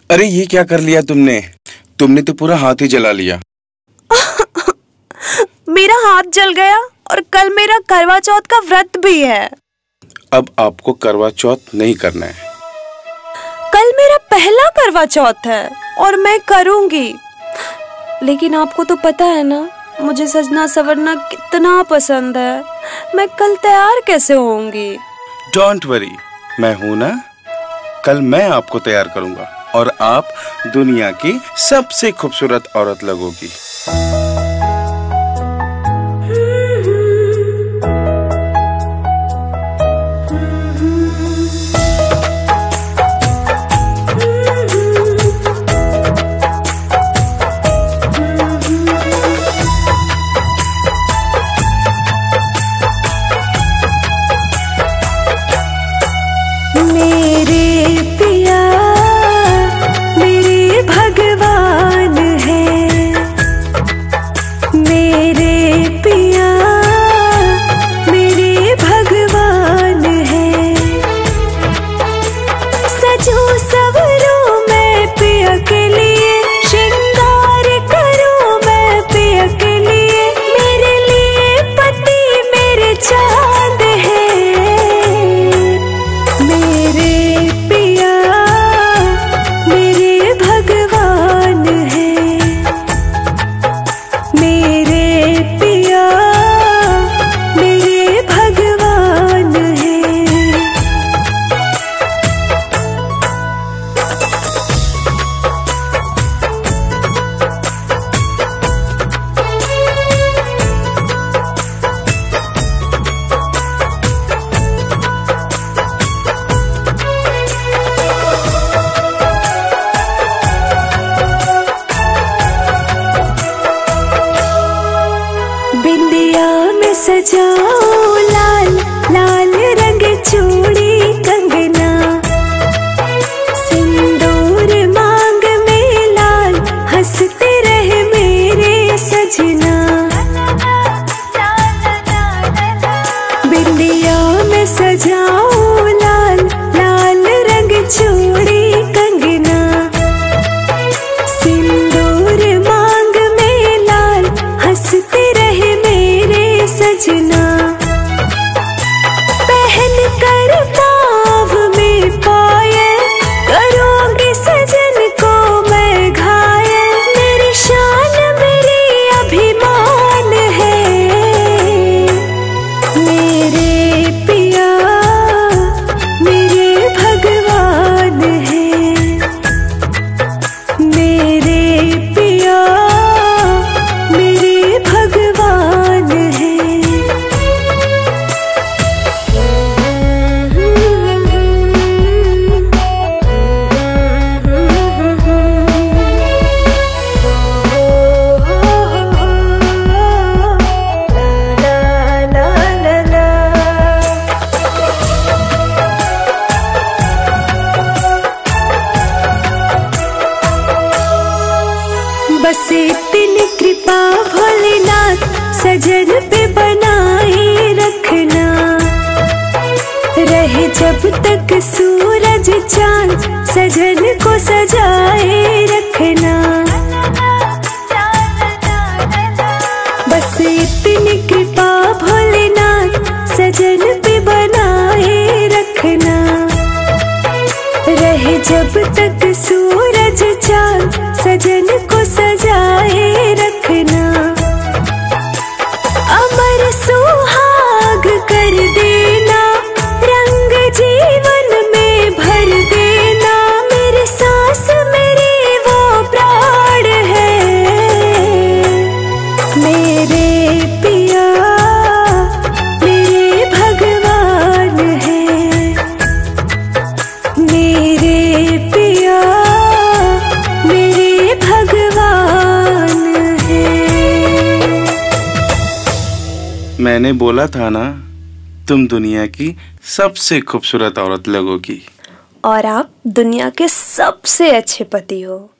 अरे ये क्या कर लिया तुमने? तुमने तो पूरा हाथ ही जला लिया। मेरा हाथ जल गया और कल मेरा करवा चौथ का व्रत भी है। अब आपको करवा चौथ नहीं करना है। कल मेरा पहला करवा चौथ है और मैं करूंगी। लेकिन आपको तो पता है ना, मुझे सजना सवरना कितना पसंद है। मैं कल तैयार कैसे होऊंगी? डोंट वरी, मैं हूं ना। कल मैं आपको तैयार करूंगा और आप दुनिया की सबसे खूबसूरत औरत लगोगी। मेरे पिया मेरे भगवान है, मेरे पिया मेरे भगवान है। सजो सवरो मैं पिया के लिए, श्रृंगार करूं मैं पिया के लिए। मेरे लिए पति मेरे चांद है, मेरे पिया मेरे भगवान है, मेरे पिया मेरे भगवान है। बिंदिया में सजाओ लाल लाल रंग चूड़ी कंगना, सिंदूर मांग में लाल हंसते रहे मेरे सजना। बिंदिया में सजाओ लाल लाल रंग चूड़ी कंगना, सिंदूर मांग में लाल हंसते सजना। पहन कर पाँव में पायल करूंगी सजन को मैं घायल। मेरी शान मेरी अभिमान है, मेरे पिया मेरे भगवान है, मेरे पिया मेरे भगवान है। बस इतनी कृपा भोलेनाथ सजन पे बनाए रखना, रहे जब तक सूरज चांद सजन को सजाए रखना। बस इतनी कृपा भोलेनाथ सजन पे बनाए रखना, रहे जब तक सूरज चांद सजन को सजाए रखना। अमर सुहाग कर देना, रंग जीवन में भर देना। मेरी सांस मेरी वो प्राण है, मेरे पिया मेरे भगवान है, मेरे पिया मेरे भगवान है। मैंने बोला था ना, तुम दुनिया की सबसे खूबसूरत औरत लगोगी। और आप दुनिया के सबसे अच्छे पति हो।